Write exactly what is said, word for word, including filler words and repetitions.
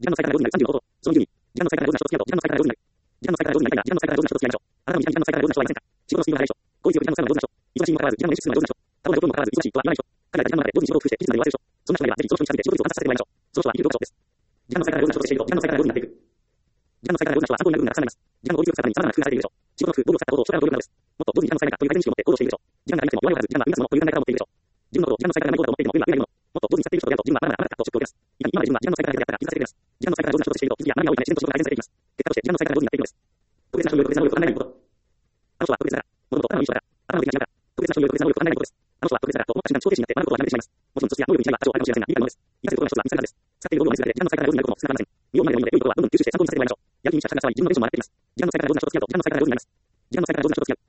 時間の使い方が上手になるさんじゅうのこと。そのじゅうに、時間の使い方が上手な人と付き合うと、時間の使い方が上手になる。時間の使い方が上手になりたいが、時間の使い方が上手な人と付き合いましょう。あなたも時間の使い方が上手な人はいませんか？仕事のスピードが速い人。効率よく時間の使うのが上手な人。忙しいにもかかわらず、時間の捻出するのが上手な人。たわが上手にもかかわらず、忙しいとは言わない人。彼らが時間の中で同時に仕事を工夫して、技術まで言わせる人。そんな人がいれば、ぜひその人に近づいて仕事率を完成させてもらいましょう。その人は生きるロボットです。時間の使い方が上手な人としていると、時間の使い方が上手になっていく。時間の使い方が上手な人は参考になる部分がたくさんあります。時間の効率よく使うために様々な工夫がされているでしょう。仕事の工夫、労力を使ったことを将来の努力などです。もっと上手に時間の使い方という改善意識を持って行動しているでしょう。時間がなくても弱いはず、時間がありますものという考え方を持っているでしょう。自分のことを時間の使い方がないことだと思っているのも、運が上がるもの。もっと上手に使っている人とやると、自分はまだまだ上がったとショックを受けます。いかに今まで自分は時間の使い方が下手だったか気づかせてくれます。時間の使い方が上手な人としていると、気づきや学びが多いため、自然と仕事が改善されていきます。結果として時間の使い方が上手になっていくのです。特別な人による特別な能力を考えないこと。あの人は特別だから、物事を頭のいい人だから、頭のいい人だから、特別な人による特別な能力を考えないことです。あの人は特別だからと思った瞬間、超停止になって学ぶことをやめてしまいます。もちろん、素質や能力に違いは多少あるかもしれませんが、理解のものです。理解することの一つは見つかるはずです。使っている道具を見つけて、時間の使い方が上手になることもつながりません。身をもまれでもいいので、良いことはどんどん吸収して参考にさせてもらいましょう。やる気に満ちた人が騒ぎ、自分のテンションも上がってきます。時間の使い方が上手な人と付き合うと、時間の使い方が上手になります。時間の使い方が上手な人と付き合う。